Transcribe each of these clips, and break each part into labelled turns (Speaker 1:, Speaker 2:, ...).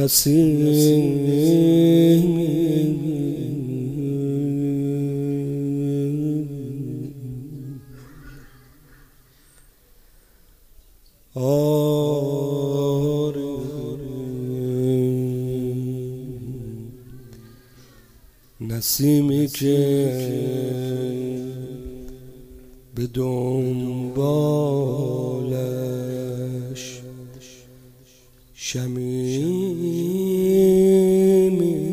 Speaker 1: نسیم نسیمی که به دنبالش شمیمی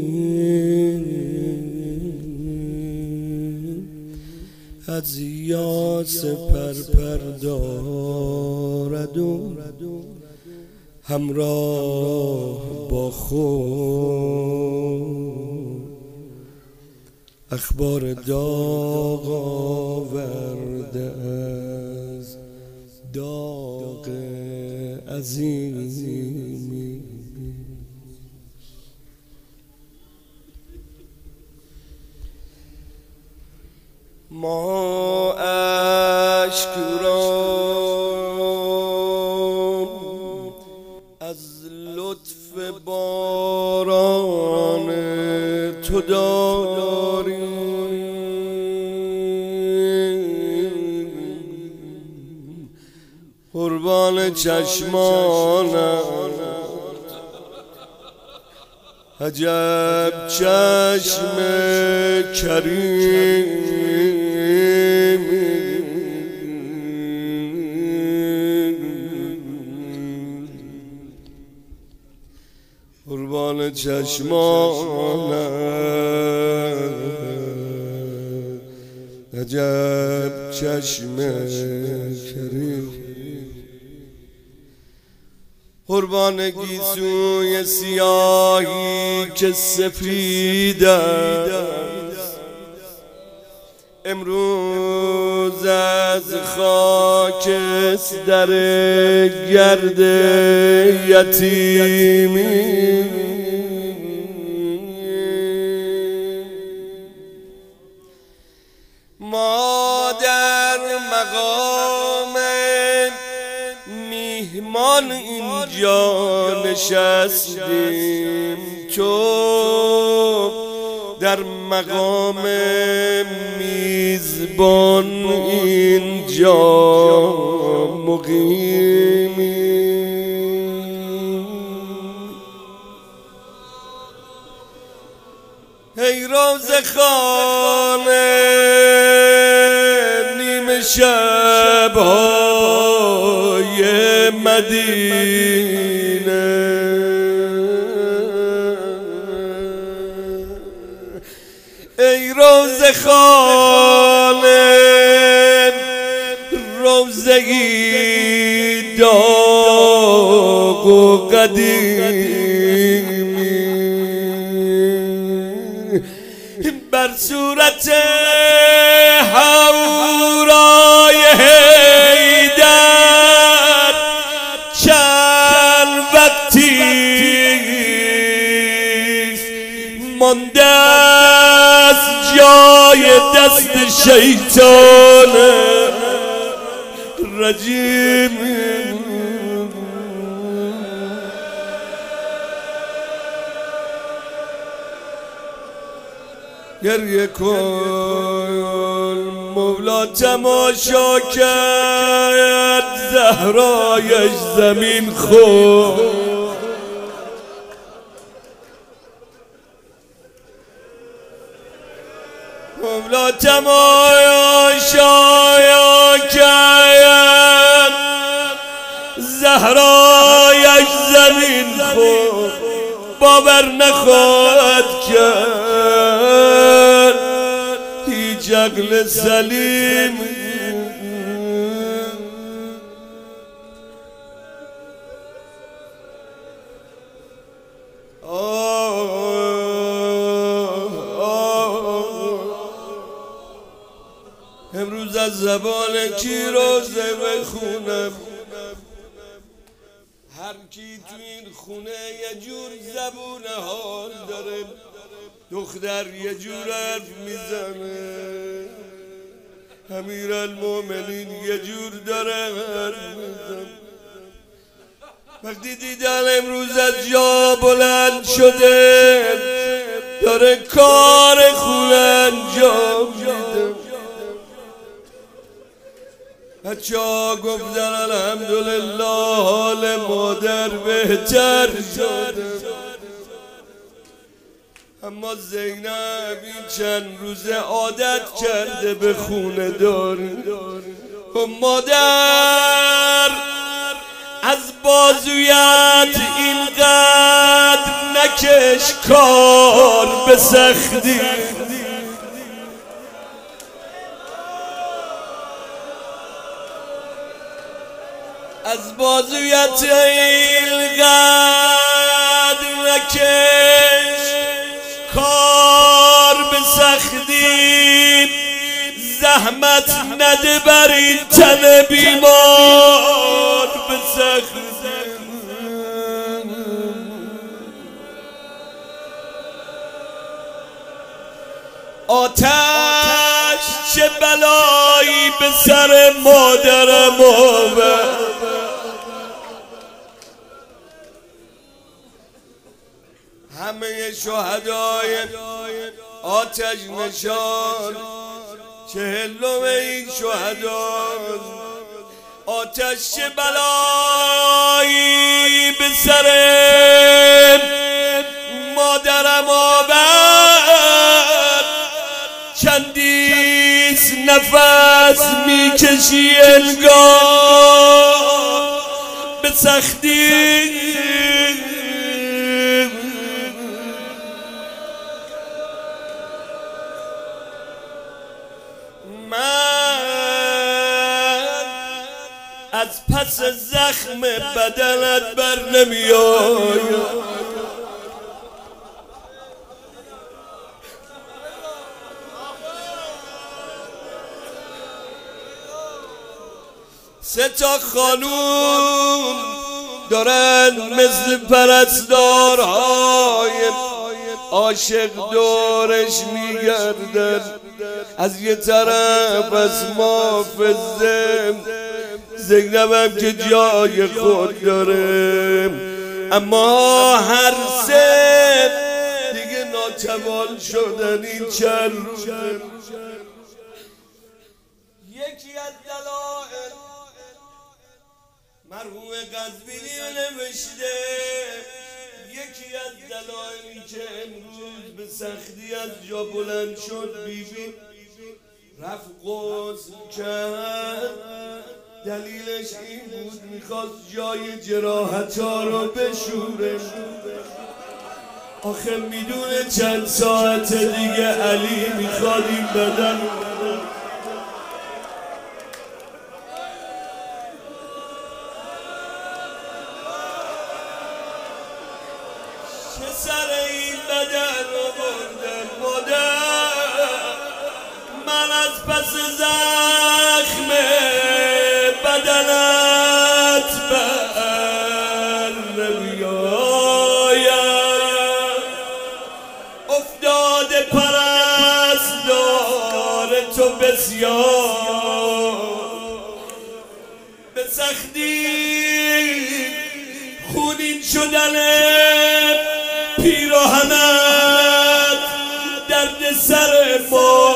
Speaker 1: از یاس پرپر دارد و همراه با خود اخبار داغ آورده از داغ عظیمی. ما اشک را از لطف باران تو داریم، قربان چشمانت عجب چشم کریم، قربان چشمانت عجب چشم کریم، قربان گیسوی سیاهی که سفید است امروز از خاکستر گرد یتیمی. ما در مقام میهمان اینجا نشستیم، تو در مقام میزبان اینجا مقیمی. ای روزخانه نیمه شب‌های مدینه، ای روزخانه روزه‌ای داغ و قدیمی، بر صورت حورای حیدر چند وقتیست مانده است جای دست شیطان رجیم. گریه کن مولا تماشا کرد زهرایش زمین خورد، مولا تماشا کرد زهرایش زمین خورد، باور نخواهد کرد هیچ عقل سلیم. امروز از زبان کی روزه بخونم؟ هر کی تو این خونه یه جور زبون حال داره، دختر یه جور حرف میزنه، امیرالمومنین یه جور داره حرف میزنه، وقتی دیدن امروز از جا بلند شده داره کار خوب انجام میده، بچه ها گفتن الحمدلله حال مادر بهتر شده. اما زینب این چند روز عادت کرده به خونه داری. مادر از بازویت اینقدر نکش کار به سختی، از بازویت اینقدر نکش کار به سختی، زحمت نده بر این تن بیمار به سختی. آتش چه بلایی به سر مادرم آورد، همه شهدای آتش نشان 40 این شهدا، آتش چه بلایی به سر مادرم آورد، چندیس نفس میکشی انگار به سختی. از پس زخم بدنت بر نمیایم، سه تا خانوم دارن مثل پرستارهای عاشق دورش میگردن، از یه طرف از مافزه زینبم که جای خود داره، اما هر سه دیگه ناتوان شدن این چند روز. یکی از دلائل مرحوم قزوینی نوشته، یکی از دلایلی که امروز به سختی از جا بلند شد بیبی رفت غسل کرد، دلیلش این بود میخواست جای جراحت‌ها رو بشوره. آخه میدونه چند ساعت دیگه علی میخواد این بدن چه سر این بدن رو بردن. مادر من از پس زخم بدنت بر نمیایم، افتاده پرستار تو بسیار به سختی، خونین شدن پیراهنت درد سر ما،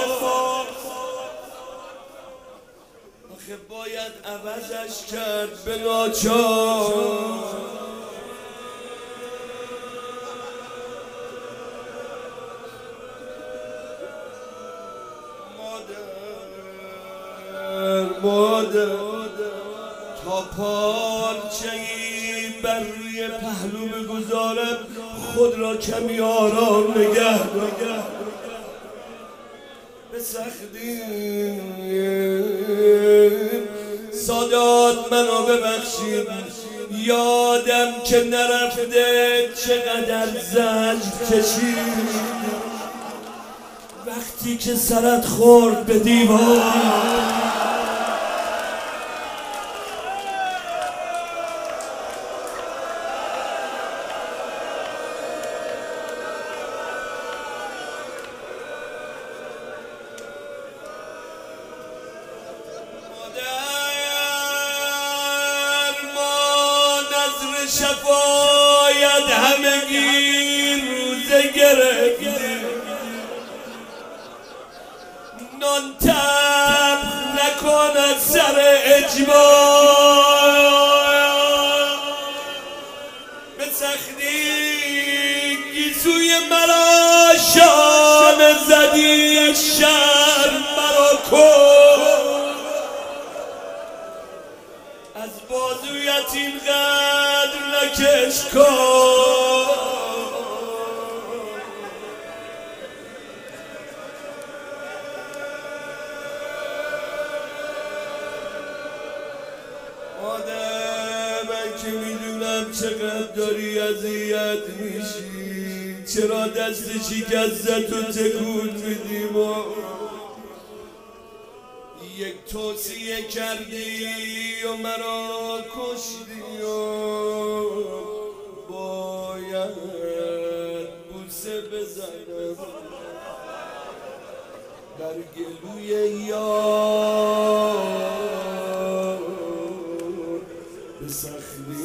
Speaker 1: آخه باید عوضش کرد به ناچار. مادر تا پارچه‌ای بر روی پهلو بگذارم خود را کمی آرام نگه به سختی. سادات منو ببخشید، یادم که نرفته چقدر زجر کشید وقتی که سرت خورد به دیوار. گرفتی نان تب نکن از سر اجبار به سختی گیسوی مرا شانه زدی شرم مرا کن از بازویت اینقدر نکش کن من که میدونم چقدر داری اذیت میشی چرا دست شکستت رو تکون میدیم و یک توصیه کردی و مرا کشتی و باید بوسه بزنم در گلوی یار به سختی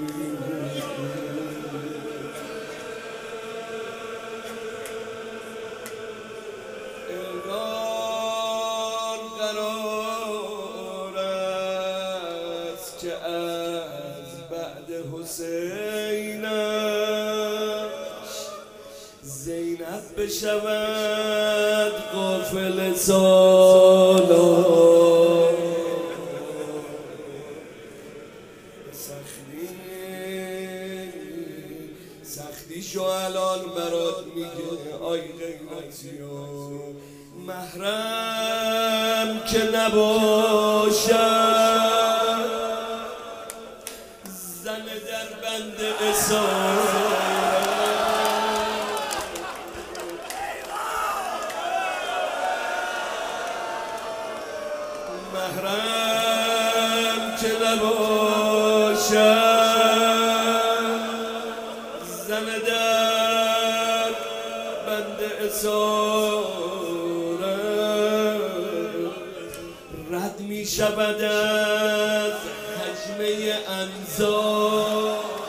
Speaker 1: انگار قرار است که از بعد حسینش زینب بشود غافل سالار سختی شو الان برات میگه آی غیرتی محرم که نباشد زن در بند اسارت محرم که نباشد زن در بند اسارت رد می شود از حجمه انظار